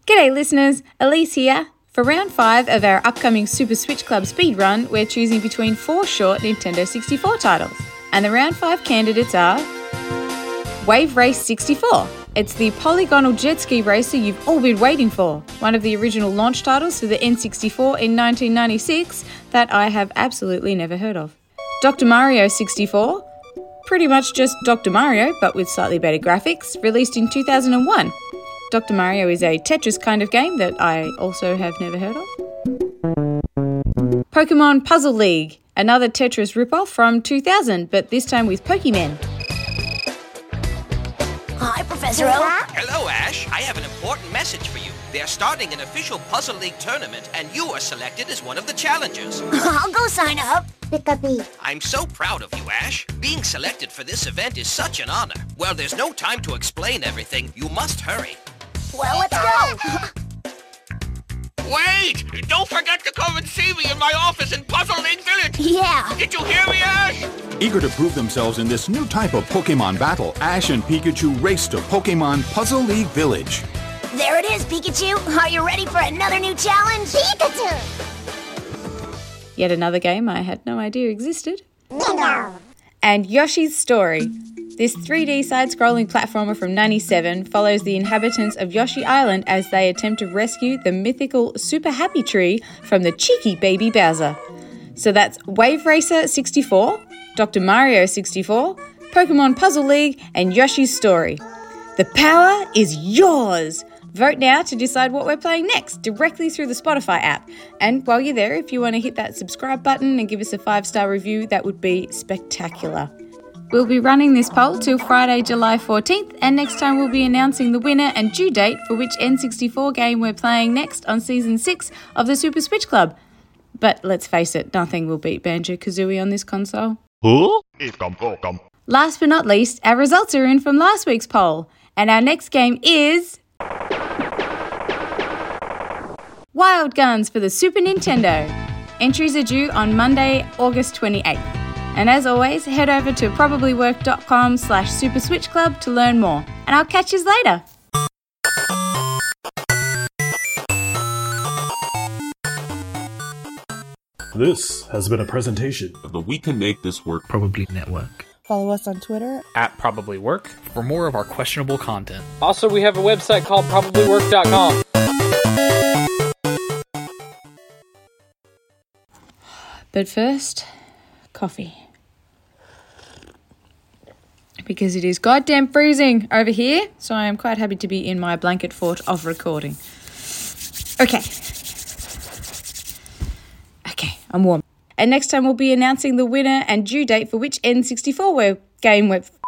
G'day listeners, Elise here. For round 5 of our upcoming Super Switch Club speedrun, we're choosing between 4 short Nintendo 64 titles. And the round 5 candidates are Wave Race 64. It's the polygonal jet ski racer you've all been waiting for. One of the original launch titles for the N64 in 1996 that I have absolutely never heard of. Dr. Mario 64. Pretty much just Dr. Mario, but with slightly better graphics, released in 2001. Dr. Mario is a Tetris kind of game that I also have never heard of. Pokemon Puzzle League, another Tetris ripoff from 2000, but this time with Pokemon. Hi, Professor Oak. Hello, Ash. I have an important message for you. They are starting an official Puzzle League tournament, and you are selected as one of the challengers. I'll go sign up. I'm so proud of you, Ash. Being selected for this event is such an honor. Well, there's no time to explain everything. You must hurry. Well, let's go. Wait! Don't forget to come and see me in my office in Puzzle League Village! Yeah. Did you hear me, Ash? Eager to prove themselves in this new type of Pokemon battle, Ash and Pikachu race to Pokemon Puzzle League Village. There it is, Pikachu. Are you ready for another new challenge? Pikachu! Yet another game I had no idea existed. And Yoshi's Story. This 3D side-scrolling platformer from 97 follows the inhabitants of Yoshi Island as they attempt to rescue the mythical Super Happy Tree from the cheeky baby Bowser. So that's Wave Racer 64, Dr. Mario 64, Pokemon Puzzle League, and Yoshi's Story. The power is yours! Vote now to decide what we're playing next, directly through the Spotify app. And while you're there, if you want to hit that subscribe button and give us a 5-star review, that would be spectacular. We'll be running this poll till Friday, July 14th, and next time we'll be announcing the winner and due date for which N64 game we're playing next on Season 6 of the Super Switch Club. But let's face it, nothing will beat Banjo-Kazooie on this console. Last but not least, our results are in from last week's poll, and our next game is Wild Guns for the Super Nintendo. Entries are due on Monday, August 28th. And as always, head over to probablywork.com/superswitchclub to learn more. And I'll catch you later. This has been a presentation of the We Can Make This Work Probably Network. Follow us on Twitter @ProbablyWork for more of our questionable content. Also, we have a website called probablywork.com. But first, coffee. Because it is goddamn freezing over here, so I am quite happy to be in my blanket fort of recording. Okay, I'm warm. And next time we'll be announcing the winner and due date for which N64 game we're